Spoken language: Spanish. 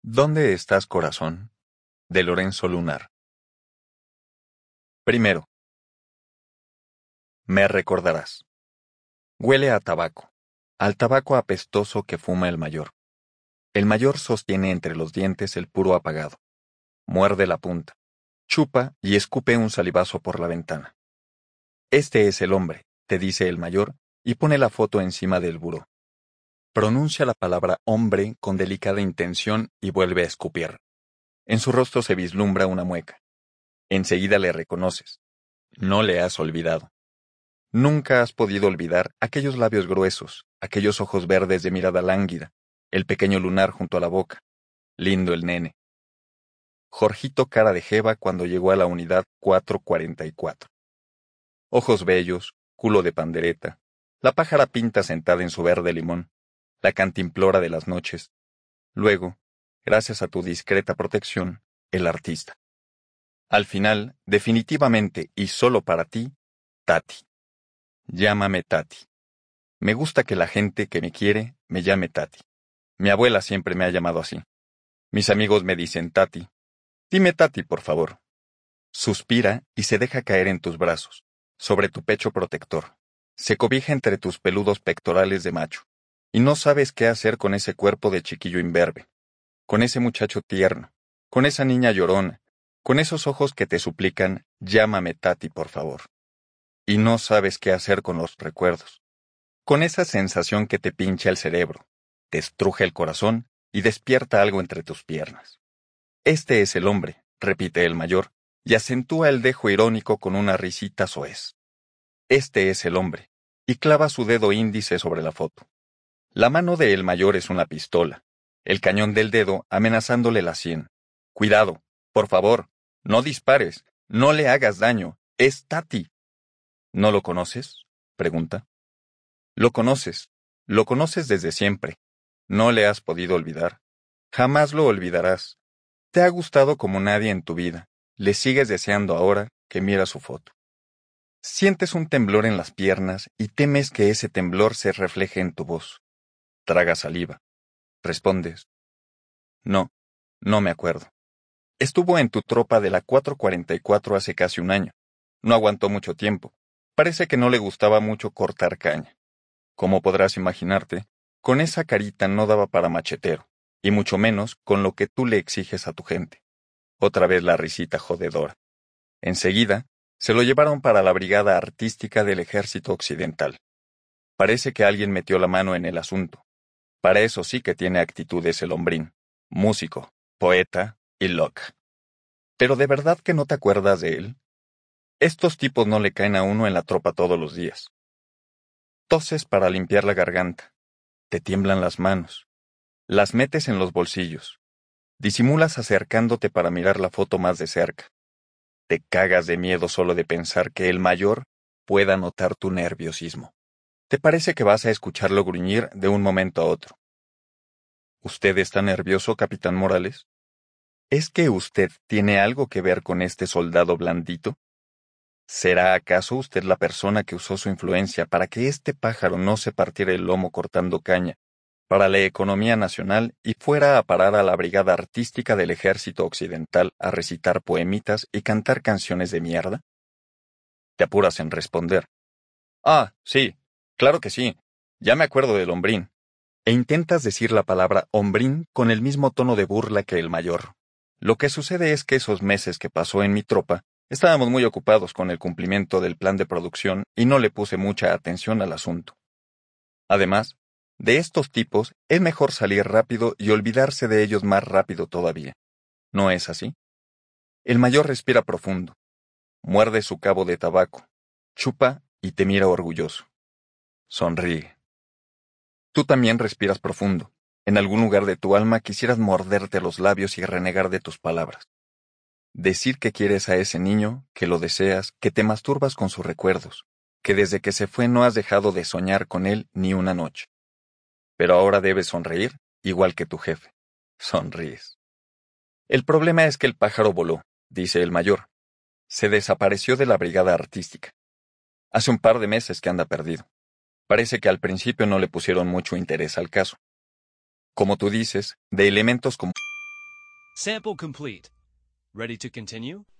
¿Dónde estás, corazón? De Lorenzo Lunar. Primero, me recordarás. Huele a tabaco, al tabaco apestoso que fuma el mayor. El mayor sostiene entre los dientes el puro apagado. Muerde la punta, chupa y escupe un salivazo por la ventana. Este es el hombre, te dice el mayor, y pone la foto encima del buró. Pronuncia la palabra hombre con delicada intención y vuelve a escupir. En su rostro se vislumbra una mueca. Enseguida le reconoces. No le has olvidado. Nunca has podido olvidar aquellos labios gruesos, aquellos ojos verdes de mirada lánguida, el pequeño lunar junto a la boca. Lindo el nene. Jorgito cara de jeva cuando llegó a la unidad 444. Ojos bellos, culo de pandereta, la pájara pinta sentada en su verde limón, la cantimplora de las noches. Luego, gracias a tu discreta protección, el artista. Al final, definitivamente y solo para ti, Tati. Llámame Tati. Me gusta que la gente que me quiere me llame Tati. Mi abuela siempre me ha llamado así. Mis amigos me dicen Tati. Dime Tati, por favor. Suspira y se deja caer en tus brazos, sobre tu pecho protector. Se cobija entre tus peludos pectorales de macho. Y no sabes qué hacer con ese cuerpo de chiquillo imberbe, con ese muchacho tierno, con esa niña llorona, con esos ojos que te suplican, llámame Tati, por favor. Y no sabes qué hacer con los recuerdos, con esa sensación que te pincha el cerebro, te estruje el corazón y despierta algo entre tus piernas. Este es el hombre, repite el mayor, y acentúa el dejo irónico con una risita soez. Este es el hombre, y clava su dedo índice sobre la foto. La mano de el mayor es una pistola, el cañón del dedo amenazándole la sien. Cuidado, por favor, no dispares, no le hagas daño, es Tati. ¿No lo conoces? Pregunta. Lo conoces desde siempre. No le has podido olvidar. Jamás lo olvidarás. Te ha gustado como nadie en tu vida. Le sigues deseando ahora que mira su foto. Sientes un temblor en las piernas y temes que ese temblor se refleje en tu voz. Tragas saliva. Respondes. No, no me acuerdo. Estuvo en tu tropa de la 444 hace casi un año. No aguantó mucho tiempo. Parece que no le gustaba mucho cortar caña. Como podrás imaginarte, con esa carita no daba para machetero, y mucho menos con lo que tú le exiges a tu gente. Otra vez la risita jodedora. Enseguida, se lo llevaron para la brigada artística del Ejército Occidental. Parece que alguien metió la mano en el asunto. Para eso sí que tiene actitudes el hombrín. Músico, poeta y loca. ¿Pero de verdad que no te acuerdas de él? Estos tipos no le caen a uno en la tropa todos los días. Toses para limpiar la garganta. Te tiemblan las manos. Las metes en los bolsillos. Disimulas acercándote para mirar la foto más de cerca. Te cagas de miedo solo de pensar que el mayor pueda notar tu nerviosismo. Te parece que vas a escucharlo gruñir de un momento a otro. ¿Usted está nervioso, capitán Morales? ¿Es que usted tiene algo que ver con este soldado blandito? ¿Será acaso usted la persona que usó su influencia para que este pájaro no se partiera el lomo cortando caña para la economía nacional y fuera a parar a la brigada artística del Ejército Occidental a recitar poemitas y cantar canciones de mierda? Te apuras en responder. Ah, sí, claro que sí, ya me acuerdo del hombrín. E intentas decir la palabra hombrín con el mismo tono de burla que el mayor. Lo que sucede es que esos meses que pasó en mi tropa, estábamos muy ocupados con el cumplimiento del plan de producción y no le puse mucha atención al asunto. Además, de estos tipos es mejor salir rápido y olvidarse de ellos más rápido todavía. ¿No es así? El mayor respira profundo, muerde su cabo de tabaco, chupa y te mira orgulloso. Sonríe. Tú también respiras profundo. En algún lugar de tu alma quisieras morderte los labios y renegar de tus palabras. Decir que quieres a ese niño, que lo deseas, que te masturbas con sus recuerdos, que desde que se fue no has dejado de soñar con él ni una noche. Pero ahora debes sonreír, igual que tu jefe. Sonríes. El problema es que el pájaro voló, dice el mayor. Se desapareció de la brigada artística. Hace un par de meses que anda perdido. Parece que al principio no le pusieron mucho interés al caso. Como tú dices, de elementos como Sample complete. Ready to continue?